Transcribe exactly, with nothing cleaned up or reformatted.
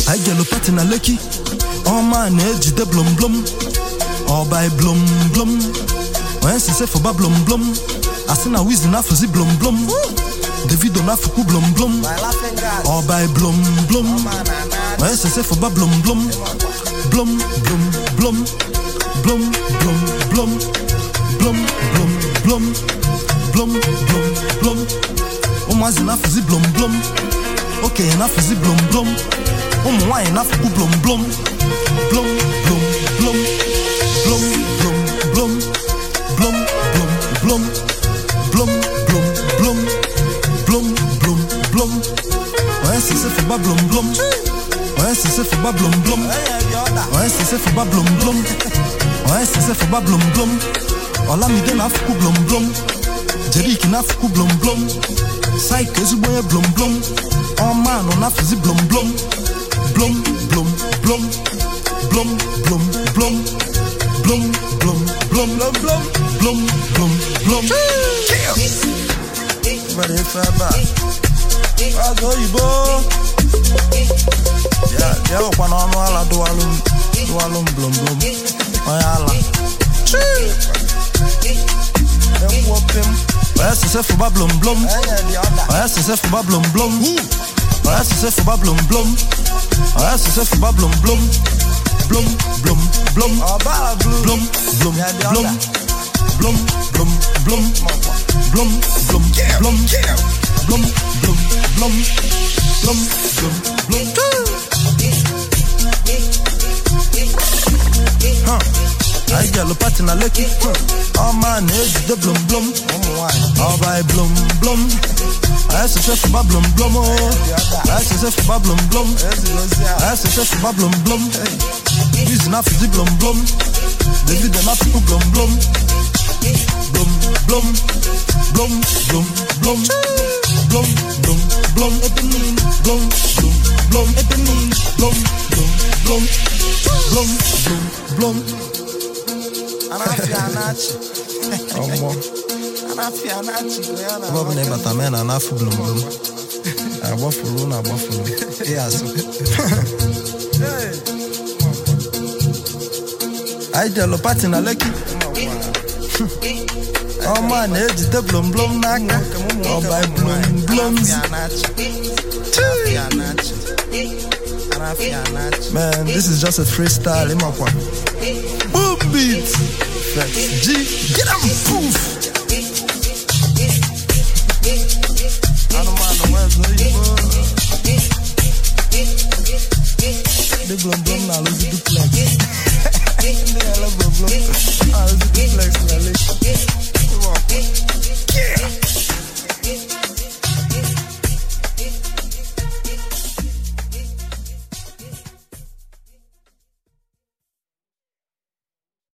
I get a party na Lekki. Oh man, edge the blum blum. Oh by blum blum. When she say for ba blum blum. I see na wiz na for the blum blum. David on afuku blum blum. Oh by blum blum. When she say for ba blum blum. Blum blum blum. Blum blum blum. Blum blum blum. Blum blum blum. Oh man, na for the blum blum. Okay, na for the blum blum. Oh my, na for blum blum. Blum blum blum. Blum blum blum. Blum blum blum. Blum blum blum. Blum blum blum. Ouais, c'est ça fait pas blum blum. Ouais, c'est ça fait pas blum blum. Ouais, c'est ça fait pas blum blum. Ouais, c'est ça fait pas blum blum. Ola mi de na fuku blum blum. Jerry ki na fuku blum blum. Sai kezu boye blum blum. Oh man, on a fuzi blum blum. Blum blum blum. Blum blum blum. Blum blum blum blum blum. Blum blum blum. But if I buy, I go you bo. Yeah, yeah, open on all do alum, do alum blum blum. Oh yalla. Them whoop him. Ouais, c'est ça, faut pas blum blum. Ouais, c'est ça, faut pas blum blum. Ouais, c'est ça, faut pas blum blum. Ouais, c'est ça, faut pas blum blum. Blum blum blum. Blum blum blum. Blum blum blum. Blum blum blum. Blum blum blum. Blum blum blum. Huh. I get a party na Lekki. Oh man, it's the blum blum. Oh by blum blum. I say chef for blum blum. I say chef for blum blum. I say chef for blum blum. This is not for the blum blum. David and not for blum blum. Blum blum. Blum blum blum. Blum blum blum. Blum blum blum. Blum blum blum. Blum blum blum. Anafianachi. Omo. Anafianachi. Bob ne batamen anafu blum blum. Abo fulu na abo fulu. Yes. I tell a party na Lekki. Oh man, it's the blum blum na. Oh by blum blums. Man, this is just a freestyle. Boom beats. G, get up, poof.